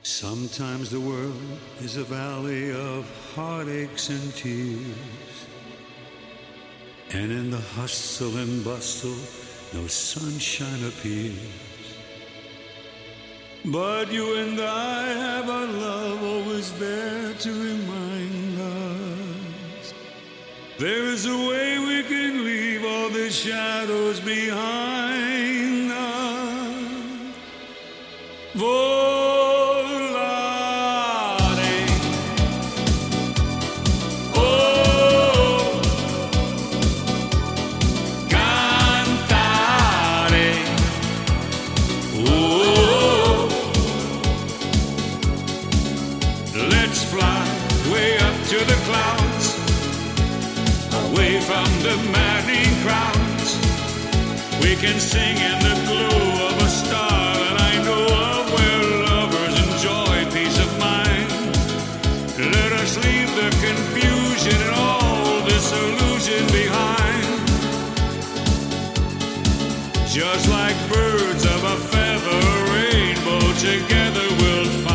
Sometimes the world is a valley of heartaches and tears, and in the hustle and bustle, no sunshine appears. But you and I have our love always there to remind us there is a way we can leave all the shadows behind us. Let's fly way up to the clouds, away from the maddening crowds. We can sing in the glow of a star that I know of, where lovers enjoy peace of mind. Let us leave the confusion and all disillusion behind. Just like birds of a feather, a rainbow together we'll find.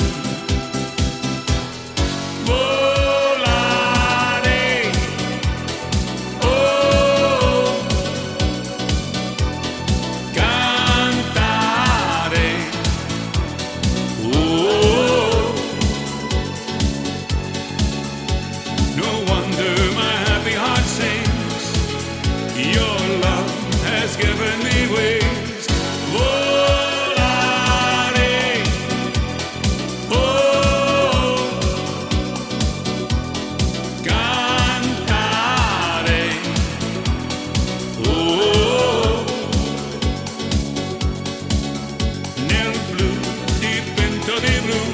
Given me wings, volare, oh, cantare, oh, nel blu dipinto di blu,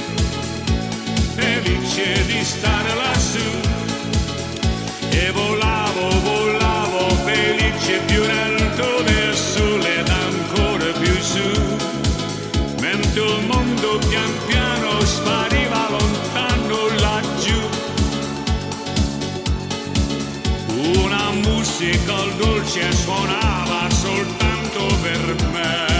felice di stare lassù, e volavo, volavo, felice più in alto del sole ed ancora più su, mentre il mondo pian piano spariva lontano laggiù. Una musica dolce suonava soltanto per me.